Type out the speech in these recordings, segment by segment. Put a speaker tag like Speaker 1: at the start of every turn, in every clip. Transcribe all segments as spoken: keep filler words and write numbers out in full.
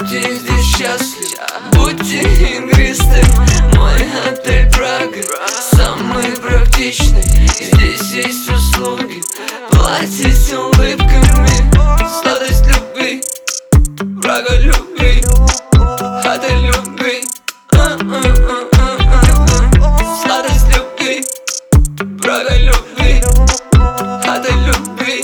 Speaker 1: Будьте здесь счастливы, будьте игристым. Мой отель Прага самый практичный. Здесь есть услуги, платить улыбками. Сладость любви, Прага любви, отель любви. Сладость любви, Прага любви, отель любви.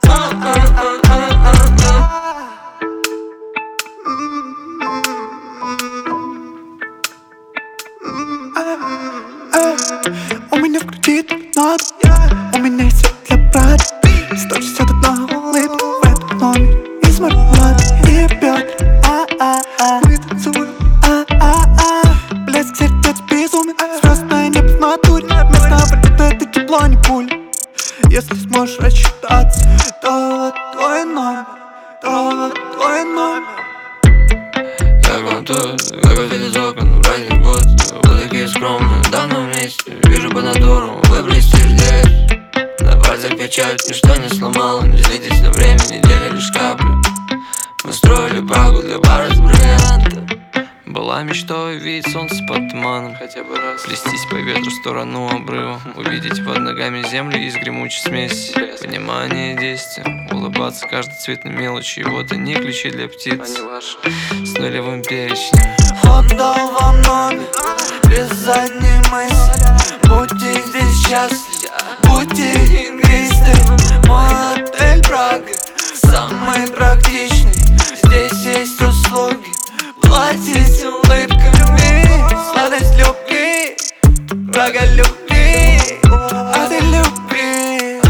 Speaker 2: У меня в груди надо, у меня есть свет для брата. сто шестьдесят одна улыбка в этом номере из мармелада и пёт. А-а-а, мы танцуем. А-а-а, блеск сердец безумен. Звездное небо в натуре, местного полета это тепло, не пуля. Если сможешь рассчитаться, то твой номер, то твой номер.
Speaker 1: Я грунтую, как видит из окон, праздник год. Вы такие скромные, в данном месте вижу по натуру, вы блестишь здесь. На пальцах печать, ничто не сломало. Не злитесь на время, недели лишь капли. Мы строили Прагу для пары с бриллиантом.
Speaker 3: Была мечтой увидеть солнце под туманом, хотя бы раз плестись по ветру в сторону обрыва, увидеть под ногами землю из гремучей смеси. Понимание действия, улыбаться каждой цветной мелочи. И вот они, ключи для птиц с нулевым перечнем.
Speaker 2: Отдал вам номер без задней мысли. Будьте здесь счастливы, будьте игристым. Мой отель Прага самый практичный. Здесь есть услуги, платить улыбками. Сладость любви, Прага любви, отель любви.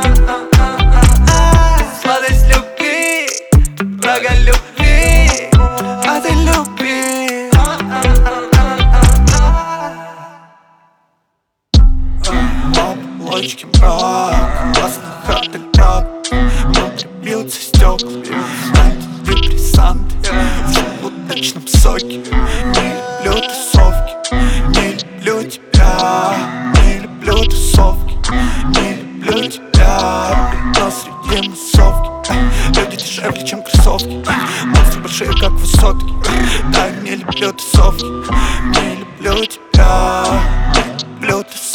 Speaker 2: Сладость любви, Прага любви, отель любви. Облачки мрака, красных отелях. Внутри бьются стекла, антидепрессанты в желудочном соке. Не люблю тусовки, не люблю тебя. Не люблю тусовки, не люблю тебя. Но среди массовки люди дешевле, чем кроссовки. Монстры большие, как высотки. Да, не люблю тусовки, не люблю тебя. Не люблю тусовки.